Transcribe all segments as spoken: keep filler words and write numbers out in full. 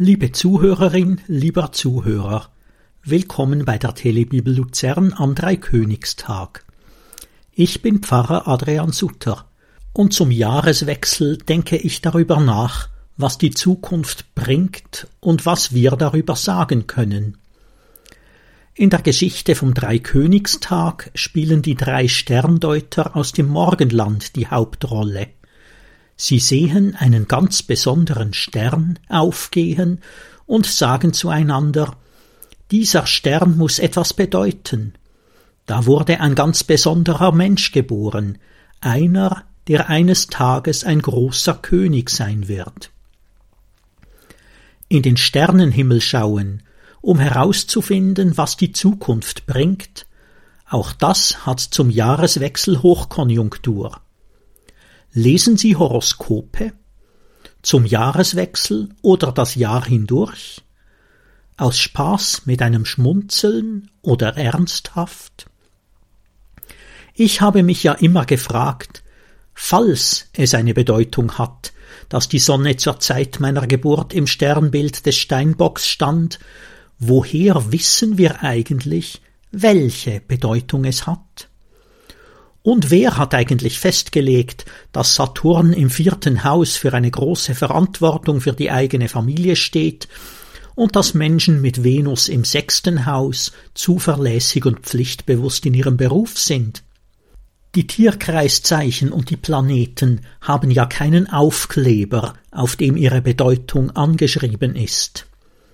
Liebe Zuhörerin, lieber Zuhörer, willkommen bei der Telebibel Luzern am Dreikönigstag. Ich bin Pfarrer Adrian Sutter und zum Jahreswechsel denke ich darüber nach, was die Zukunft bringt und was wir darüber sagen können. In der Geschichte vom Dreikönigstag spielen die drei Sterndeuter aus dem Morgenland die Hauptrolle. Sie sehen einen ganz besonderen Stern aufgehen und sagen zueinander: Dieser Stern muss etwas bedeuten. Da wurde ein ganz besonderer Mensch geboren, einer, der eines Tages ein großer König sein wird. In den Sternenhimmel schauen, um herauszufinden, was die Zukunft bringt, auch das hat zum Jahreswechsel Hochkonjunktur. Lesen Sie Horoskope? Zum Jahreswechsel oder das Jahr hindurch? Aus Spaß mit einem Schmunzeln oder ernsthaft? Ich habe mich ja immer gefragt, falls es eine Bedeutung hat, dass die Sonne zur Zeit meiner Geburt im Sternbild des Steinbocks stand, woher wissen wir eigentlich, welche Bedeutung es hat? Und wer hat eigentlich festgelegt, dass Saturn im vierten Haus für eine große Verantwortung für die eigene Familie steht und dass Menschen mit Venus im sechsten Haus zuverlässig und pflichtbewusst in ihrem Beruf sind? Die Tierkreiszeichen und die Planeten haben ja keinen Aufkleber, auf dem ihre Bedeutung angeschrieben ist.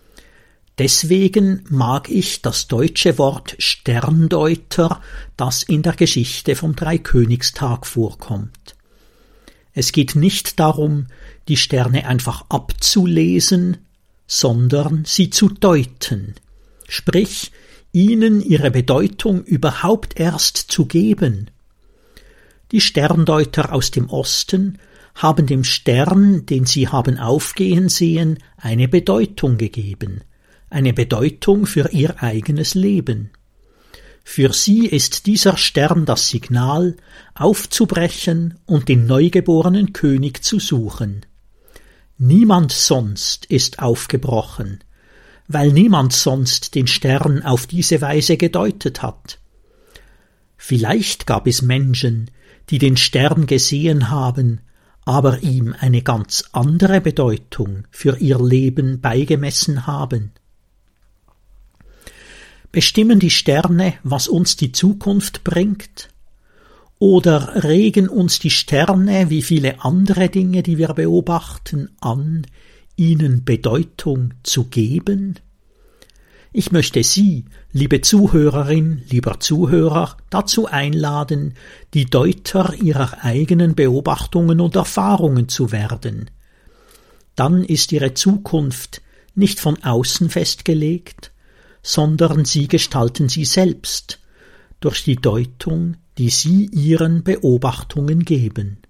Deswegen mag ich das deutsche Wort Sterndeuter, das in der Geschichte vom Dreikönigstag vorkommt. Es geht nicht darum, die Sterne einfach abzulesen, sondern sie zu deuten, sprich, ihnen ihre Bedeutung überhaupt erst zu geben. Die Sterndeuter aus dem Osten haben dem Stern, den sie haben aufgehen sehen, eine Bedeutung gegeben. Eine Bedeutung für ihr eigenes Leben. Für sie ist dieser Stern das Signal, aufzubrechen und den neugeborenen König zu suchen. Niemand sonst ist aufgebrochen, weil niemand sonst den Stern auf diese Weise gedeutet hat. Vielleicht gab es Menschen, die den Stern gesehen haben, aber ihm eine ganz andere Bedeutung für ihr Leben beigemessen haben. Bestimmen die Sterne, was uns die Zukunft bringt? Oder regen uns die Sterne, wie viele andere Dinge, die wir beobachten, an, ihnen Bedeutung zu geben? Ich möchte Sie, liebe Zuhörerin, lieber Zuhörer, dazu einladen, die Deuter Ihrer eigenen Beobachtungen und Erfahrungen zu werden. Dann ist Ihre Zukunft nicht von außen festgelegt, sondern Sie gestalten sie selbst durch die Deutung, die Sie Ihren Beobachtungen geben.